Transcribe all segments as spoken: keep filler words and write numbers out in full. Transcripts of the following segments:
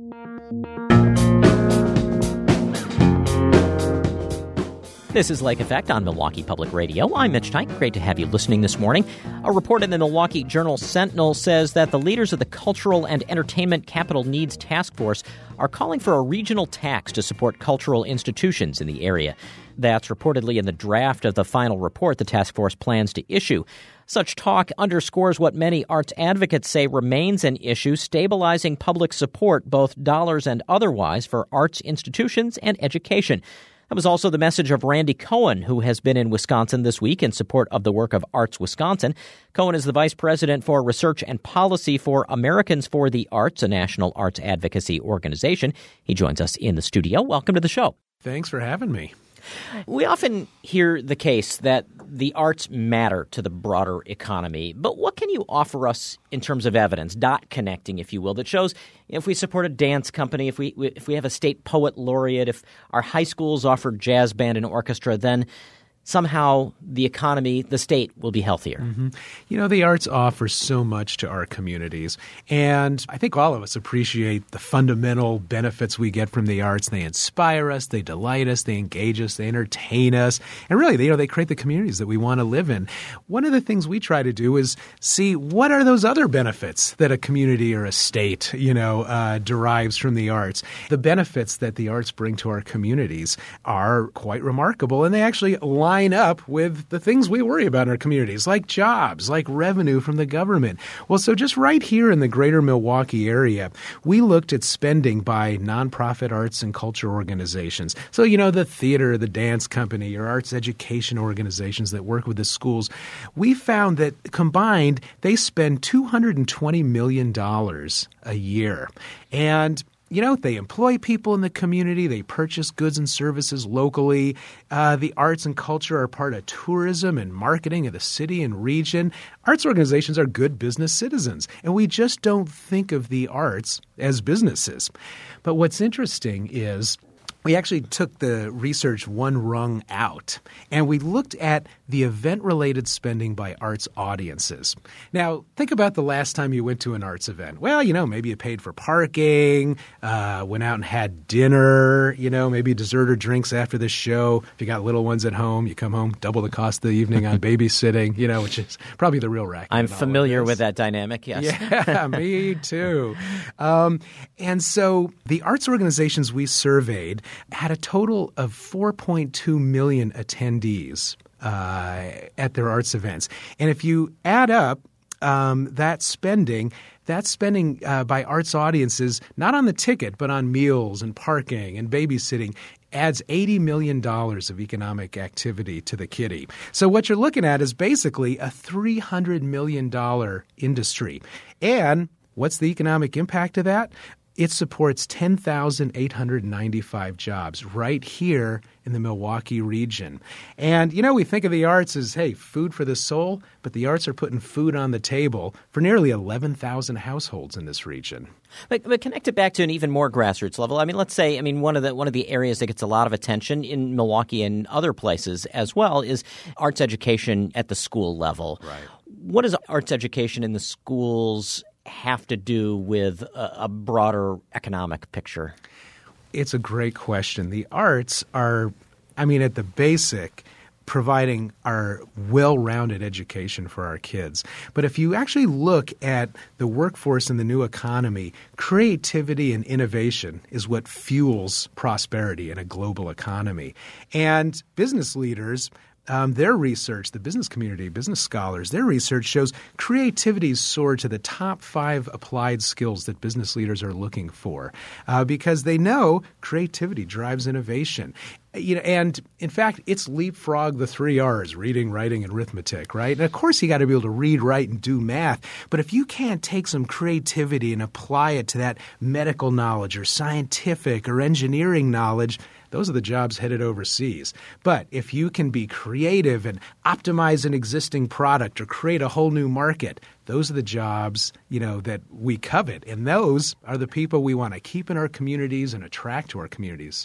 This is Lake Effect on Milwaukee Public Radio. I'm Mitch Tyke. Great to have you listening this morning. A report in the Milwaukee Journal-Sentinel says that the leaders of the Cultural and Entertainment Capital Needs Task Force are calling for a regional tax to support cultural institutions in the area. That's reportedly in the draft of the final report the task force plans to issue. Such talk underscores what many arts advocates say remains an issue, stabilizing public support, both dollars and otherwise, for arts institutions and education. That was also the message of Randy Cohen, who has been in Wisconsin this week in support of the work of Arts Wisconsin. Cohen is the vice president for research and policy for Americans for the Arts, a national arts advocacy organization. He joins us in the studio. Welcome to the show. Thanks for having me. We often hear the case that the arts matter to the broader economy, but what can you offer us in terms of evidence, dot connecting, if you will, that shows if we support a dance company, if we if we have a state poet laureate, if our high schools offer jazz band and orchestra, then somehow the economy, the state, will be healthier. Mm-hmm. You know, the arts offer so much to our communities, and I think all of us appreciate the fundamental benefits we get from the arts. They inspire us, they delight us, they engage us, they entertain us, and really, you know, they create the communities that we want to live in. One of the things we try to do is see what are those other benefits that a community or a state, you know, uh, derives from the arts. The benefits that the arts bring to our communities are quite remarkable, and they actually line up with the things we worry about in our communities, like jobs, like revenue from the government. Well, so just right here in the greater Milwaukee area, we looked at spending by nonprofit arts and culture organizations. So, you know, the theater, the dance company, or arts education organizations that work with the schools. We found that combined, they spend two hundred twenty million dollars a year. And you know, they employ people in the community. They purchase goods and services locally. Uh, the arts and culture are part of tourism and marketing of the city and region. Arts organizations are good business citizens, and we just don't think of the arts as businesses. But what's interesting is we actually took the research one rung out, and we looked at the event-related spending by arts audiences. Now, think about the last time you went to an arts event. Well, you know, maybe you paid for parking, uh, went out and had dinner, you know, maybe dessert or drinks after the show. If you got little ones at home, you come home, double the cost of the evening on babysitting, you know, which is probably the real racket. I'm familiar with that dynamic, yes. Yeah, me too. Um, and so the arts organizations we surveyed had a total of four point two million attendees uh, at their arts events. And if you add up um, that spending, that spending uh, by arts audiences, not on the ticket, but on meals and parking and babysitting, adds eighty million dollars of economic activity to the kitty. So what you're looking at is basically a three hundred million dollars industry. And what's the economic impact of that? It supports ten thousand eight hundred ninety-five jobs right here in the Milwaukee region. And, you know, we think of the arts as, hey, food for the soul, but the arts are putting food on the table for nearly eleven thousand households in this region. But, but connect it back to an even more grassroots level. I mean, let's say, I mean, one of the one of the areas that gets a lot of attention in Milwaukee and other places as well is arts education at the school level. Right. What does arts education in the schools have to do with a, a broader economic picture? It's a great question. The arts are, I mean, at the basic, providing our well-rounded education for our kids. But if you actually look at the workforce in the new economy, creativity and innovation is what fuels prosperity in a global economy. And business leaders, Um, their research, the business community, business scholars, their research shows creativity soared to the top five applied skills that business leaders are looking for uh, because they know creativity drives innovation. You know, and in fact, it's leapfrog the three R's, reading, writing, and arithmetic, right? And of course, you got to be able to read, write, and do math. But if you can't take some creativity and apply it to that medical knowledge or scientific or engineering knowledge, those are the jobs headed overseas. But if you can be creative and optimize an existing product or create a whole new market, those are the jobs, you know, that we covet. And those are the people we want to keep in our communities and attract to our communities.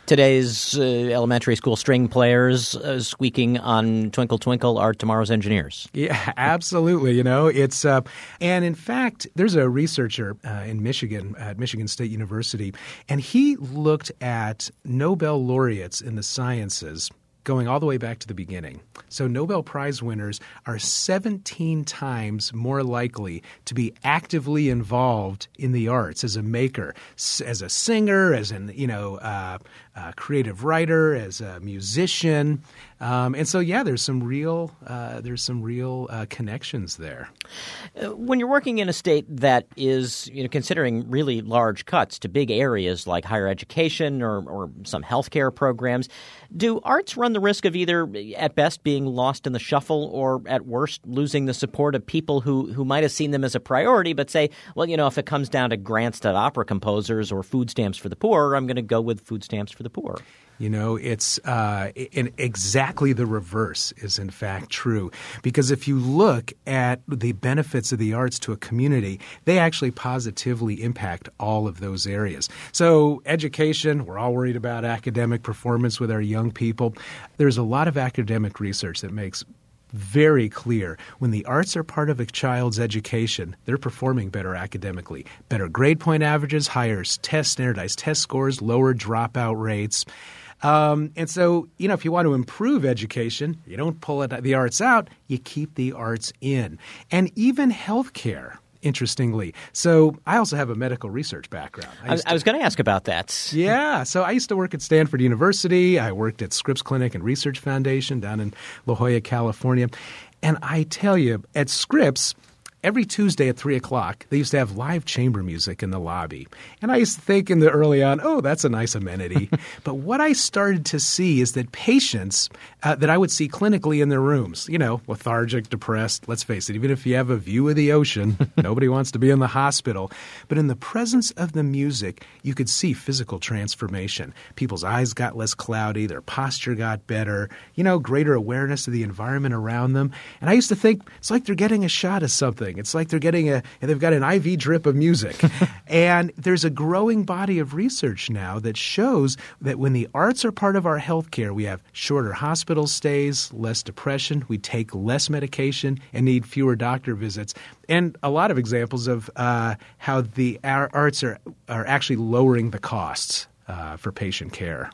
Today's uh, elementary school string players uh, squeaking on Twinkle Twinkle are tomorrow's engineers. Yeah, absolutely. You know, it's uh, and in fact, there's a researcher uh, in Michigan at Michigan State University, and he looked at Nobel laureates in the sciences going all the way back to the beginning. So Nobel Prize winners are seventeen times more likely to be actively involved in the arts as a maker, as a singer, as an you know uh, uh, creative writer, as a musician. Um, and so, yeah, there's some real uh, there's some real uh, connections there. When you're working in a state that is, you know, considering really large cuts to big areas like higher education or, or some healthcare programs, do arts run the risk of either, at best, being lost in the shuffle or, at worst, losing the support of people who, who might have seen them as a priority but say, well, you know, if it comes down to grants to opera composers or food stamps for the poor, I'm going to go with food stamps for the poor? You know, it's uh, in exactly the reverse is in fact true. Because if you look at the benefits of the arts to a community, they actually positively impact all of those areas. So education, we're all worried about academic performance with our young people. There's a lot of academic research that makes very clear when the arts are part of a child's education, they're performing better academically. Better grade point averages, higher test, standardized test scores, lower dropout rates. Um, and so, you know, if you want to improve education, you don't pull it, the arts out, you keep the arts in. And even healthcare, interestingly. So I also have a medical research background. I, I, I was going to ask about that. Yeah. So I used to work at Stanford University. I worked at Scripps Clinic and Research Foundation down in La Jolla, California. And I tell you, at Scripps, every Tuesday at three o'clock, they used to have live chamber music in the lobby. And I used to think in the early on, oh, that's a nice amenity. But what I started to see is that patients uh, that I would see clinically in their rooms, you know, lethargic, depressed, let's face it, even if you have a view of the ocean, nobody wants to be in the hospital. But in the presence of the music, you could see physical transformation. People's eyes got less cloudy, their posture got better, you know, greater awareness of the environment around them. And I used to think it's like they're getting a shot of something. It's like they're getting a – they've got an I V drip of music. And there's a growing body of research now that shows that when the arts are part of our health care, we have shorter hospital stays, less depression, we take less medication and need fewer doctor visits. And a lot of examples of uh, how the our arts are, are actually lowering the costs uh, for patient care.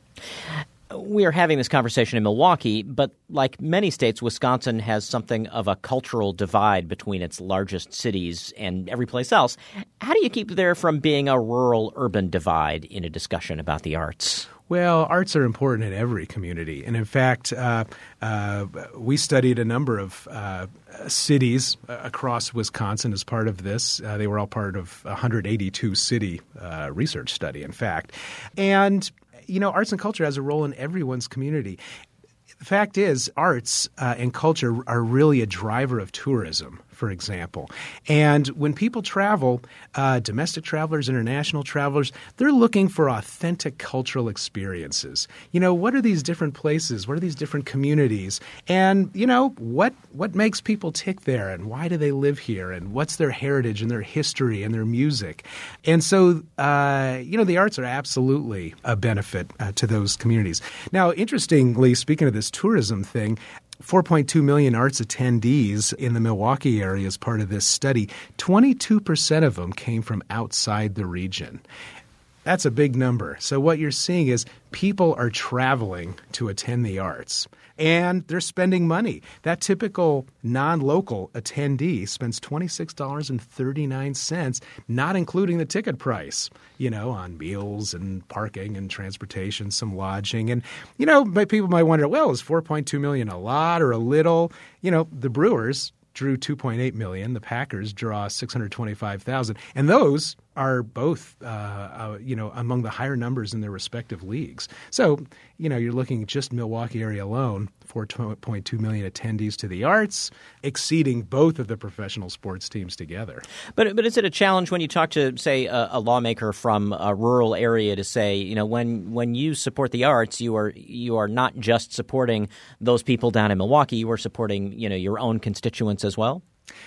We are having this conversation in Milwaukee, but like many states, Wisconsin has something of a cultural divide between its largest cities and every place else. How do you keep there from being a rural-urban divide in a discussion about the arts? Well, arts are important in every community. And in fact, uh, uh, we studied a number of uh, cities across Wisconsin as part of this. Uh, they were all part of a one hundred eighty-two city uh, research study, in fact. And you know, arts and culture has a role in everyone's community. The fact is, arts uh, and culture are really a driver of tourism, for example. And when people travel, uh, domestic travelers, international travelers, they're looking for authentic cultural experiences. You know, what are these different places? What are these different communities? And, you know, what what makes people tick there? And why do they live here? And what's their heritage and their history and their music? And so, uh, you know, the arts are absolutely a benefit uh, to those communities. Now, interestingly, speaking of this tourism thing, four point two million arts attendees in the Milwaukee area as part of this study. twenty-two percent of them came from outside the region. That's a big number. So what you're seeing is people are traveling to attend the arts, and they're spending money. That typical non-local attendee spends twenty-six dollars and thirty-nine cents, not including the ticket price, you know, on meals and parking and transportation, some lodging. And, you know, people might wonder, well, is four point two million a lot or a little? You know, the Brewers drew two point eight million. The Packers draw six hundred twenty-five thousand. And those are both, uh, uh, you know, among the higher numbers in their respective leagues. So, you know, you're looking at just Milwaukee area alone, four point two million attendees to the arts, exceeding both of the professional sports teams together. But but is it a challenge when you talk to, say, a, a lawmaker from a rural area to say, you know, when when you support the arts, you are you are not just supporting those people down in Milwaukee, you are supporting, you know, your own constituents as well?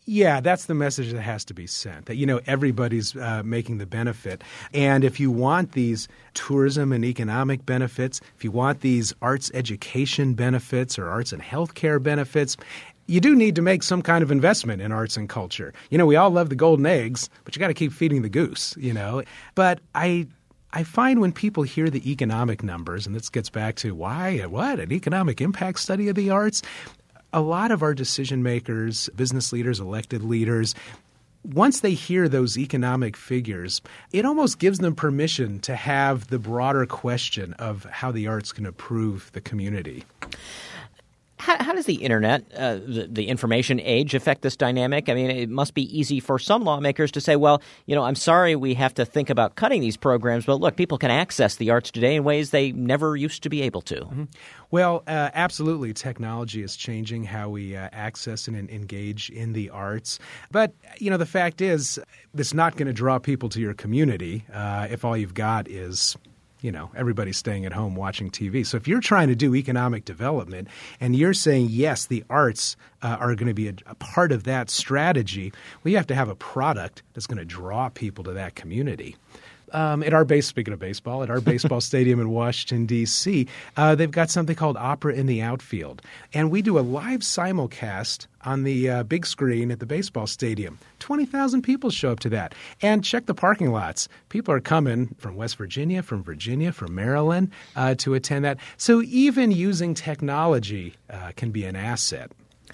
Yeah, that's the message that has to be sent, that, you know, everybody's uh, making the benefit. And if you want these tourism and economic benefits, if you want these arts education benefits or arts and healthcare benefits, you do need to make some kind of investment in arts and culture. You know, we all love the golden eggs, but you got to keep feeding the goose, you know. But I I find when people hear the economic numbers, and this gets back to why, what, an economic impact study of the arts, a lot of our decision makers, business leaders, elected leaders, once they hear those economic figures, it almost gives them permission to have the broader question of how the arts can improve the community. How, how does the internet, uh, the, the information age, affect this dynamic? I mean, it must be easy for some lawmakers to say, well, you know, I'm sorry we have to think about cutting these programs, but look, people can access the arts today in ways they never used to be able to. Mm-hmm. Well, uh, absolutely. Technology is changing how we uh, access and engage in the arts. But, you know, the fact is, it's not going to draw people to your community uh, if all you've got is, you know, everybody's staying at home watching T V. So if you're trying to do economic development and you're saying, yes, the arts uh, are going to be a, a part of that strategy, well, you have to have a product that's going to draw people to that community. Um, at our base, speaking of baseball, at our baseball stadium in Washington, D C, uh, they've got something called Opera in the Outfield. And we do a live simulcast on the uh, big screen at the baseball stadium. twenty thousand people show up to that. And check the parking lots. People are coming from West Virginia, from Virginia, from Maryland uh, to attend that. So even using technology uh, can be an asset.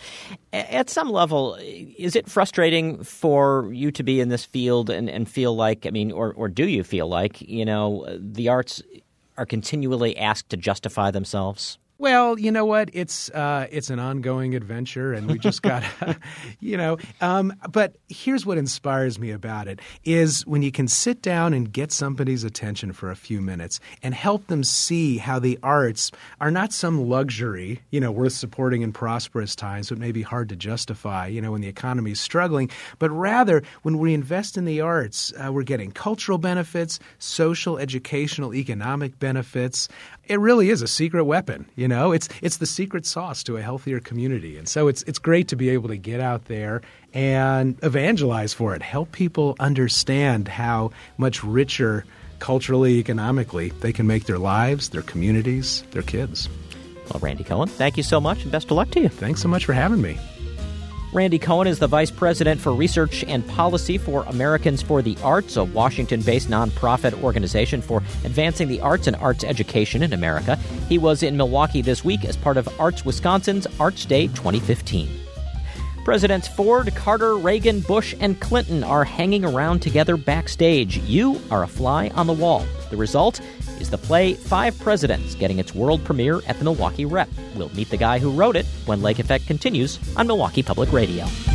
At some level, is it frustrating for you to be in this field and, and feel like, I mean, or, or do you feel like, you know, the arts are continually asked to justify themselves? Well, you know what? It's uh, it's an ongoing adventure, and we just got to, you know. Um, but here's what inspires me about it is when you can sit down and get somebody's attention for a few minutes and help them see how the arts are not some luxury, you know, worth supporting in prosperous times, but may be hard to justify, you know, when the economy is struggling. But rather, when we invest in the arts, uh, we're getting cultural benefits, social, educational, economic benefits. It really is a secret weapon, you know. It's it's the secret sauce to a healthier community. And so it's it's great to be able to get out there and evangelize for it, help people understand how much richer culturally, economically they can make their lives, their communities, their kids. Well, Randy Cohen, thank you so much and best of luck to you. Thanks so much for having me. Randy Cohen is the Vice President for Research and Policy for Americans for the Arts, a Washington-based nonprofit organization for advancing the arts and arts education in America. He was in Milwaukee this week as part of Arts Wisconsin's Arts Day twenty fifteen. Presidents Ford, Carter, Reagan, Bush, and Clinton are hanging around together backstage. You are a fly on the wall. The result is the play Five Presidents, getting its world premiere at the Milwaukee Rep. We'll meet the guy who wrote it when Lake Effect continues on Milwaukee Public Radio.